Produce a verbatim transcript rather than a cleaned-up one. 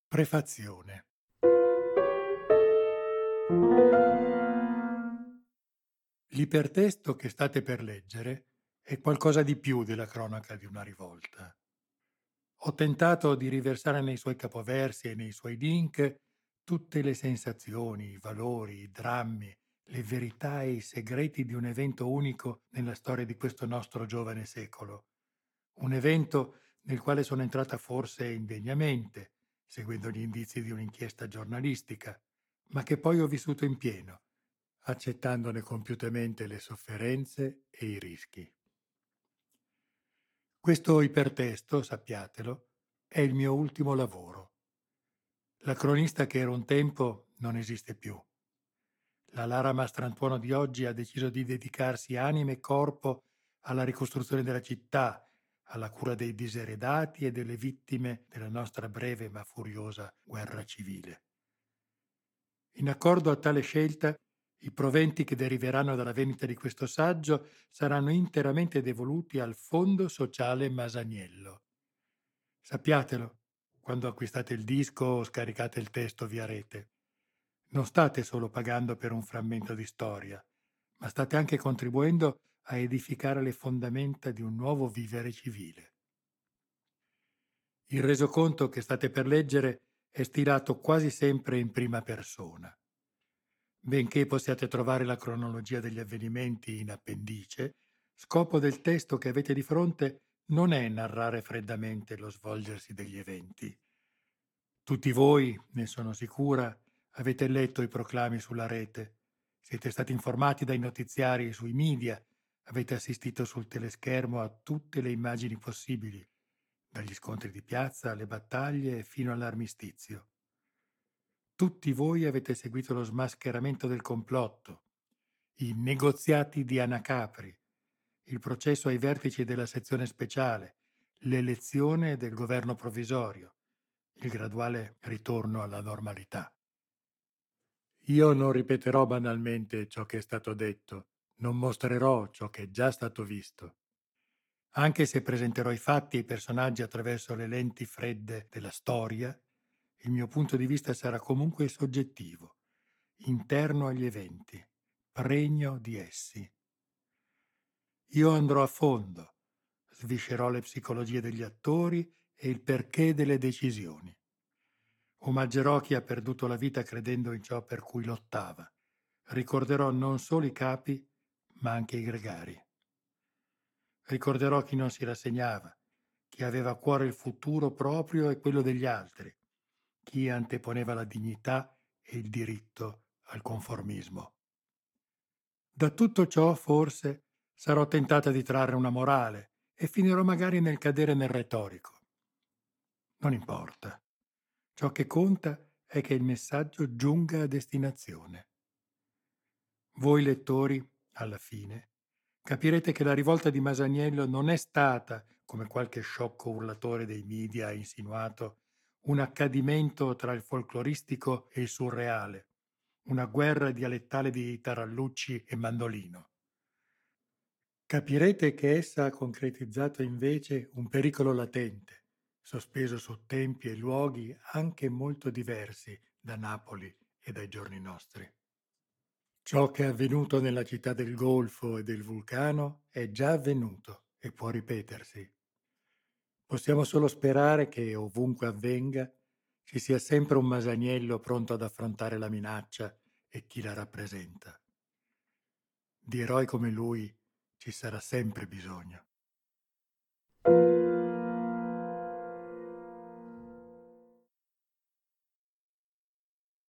Prefazione. L'ipertesto che state per leggere è qualcosa di più della cronaca di una rivolta. Ho tentato di riversare nei suoi capoversi e nei suoi link tutte le sensazioni, i valori, i drammi, le verità e i segreti di un evento unico nella storia di questo nostro giovane secolo. Un evento nel quale sono entrata forse indegnamente, seguendo gli indizi di un'inchiesta giornalistica, ma che poi ho vissuto in pieno, accettandone compiutamente le sofferenze e i rischi. Questo ipertesto, sappiatelo, è il mio ultimo lavoro. La cronista che ero un tempo non esiste più. La Lara Mastrantuono di oggi ha deciso di dedicarsi anima e corpo alla ricostruzione della città, alla cura dei diseredati e delle vittime della nostra breve ma furiosa guerra civile. In accordo a tale scelta, i proventi che deriveranno dalla vendita di questo saggio saranno interamente devoluti al Fondo Sociale Masaniello. Sappiatelo, quando acquistate il disco o scaricate il testo via rete. Non state solo pagando per un frammento di storia, ma state anche contribuendo a edificare le fondamenta di un nuovo vivere civile. Il resoconto che state per leggere è stilato quasi sempre in prima persona. Benché possiate trovare la cronologia degli avvenimenti in appendice, scopo del testo che avete di fronte non è narrare freddamente lo svolgersi degli eventi. Tutti voi, ne sono sicura, avete letto i proclami sulla rete, siete stati informati dai notiziari e sui media, avete assistito sul teleschermo a tutte le immagini possibili, dagli scontri di piazza alle battaglie fino all'armistizio. Tutti voi avete seguito lo smascheramento del complotto, i negoziati di Anacapri, il processo ai vertici della sezione speciale, l'elezione del governo provvisorio, il graduale ritorno alla normalità. Io non ripeterò banalmente ciò che è stato detto, non mostrerò ciò che è già stato visto. Anche se presenterò i fatti e i personaggi attraverso le lenti fredde della storia, il mio punto di vista sarà comunque soggettivo, interno agli eventi, pregno di essi. Io andrò a fondo, sviscerò le psicologie degli attori e il perché delle decisioni. Omaggerò chi ha perduto la vita credendo in ciò per cui lottava. Ricorderò non solo i capi, ma anche i gregari. Ricorderò chi non si rassegnava, chi aveva a cuore il futuro proprio e quello degli altri, chi anteponeva la dignità e il diritto al conformismo. Da tutto ciò, forse, sarò tentata di trarre una morale e finirò magari nel cadere nel retorico. Non importa. Ciò che conta è che il messaggio giunga a destinazione. Voi lettori, alla fine, capirete che la rivolta di Masaniello non è stata, come qualche sciocco urlatore dei media ha insinuato, un accadimento tra il folcloristico e il surreale, una guerra dialettale di tarallucci e mandolino. Capirete che essa ha concretizzato invece un pericolo latente, sospeso su tempi e luoghi anche molto diversi da Napoli e dai giorni nostri. Ciò che è avvenuto nella città del Golfo e del vulcano è già avvenuto e può ripetersi. Possiamo solo sperare che, ovunque avvenga, ci sia sempre un Masaniello pronto ad affrontare la minaccia e chi la rappresenta. Di eroi come lui ci sarà sempre bisogno.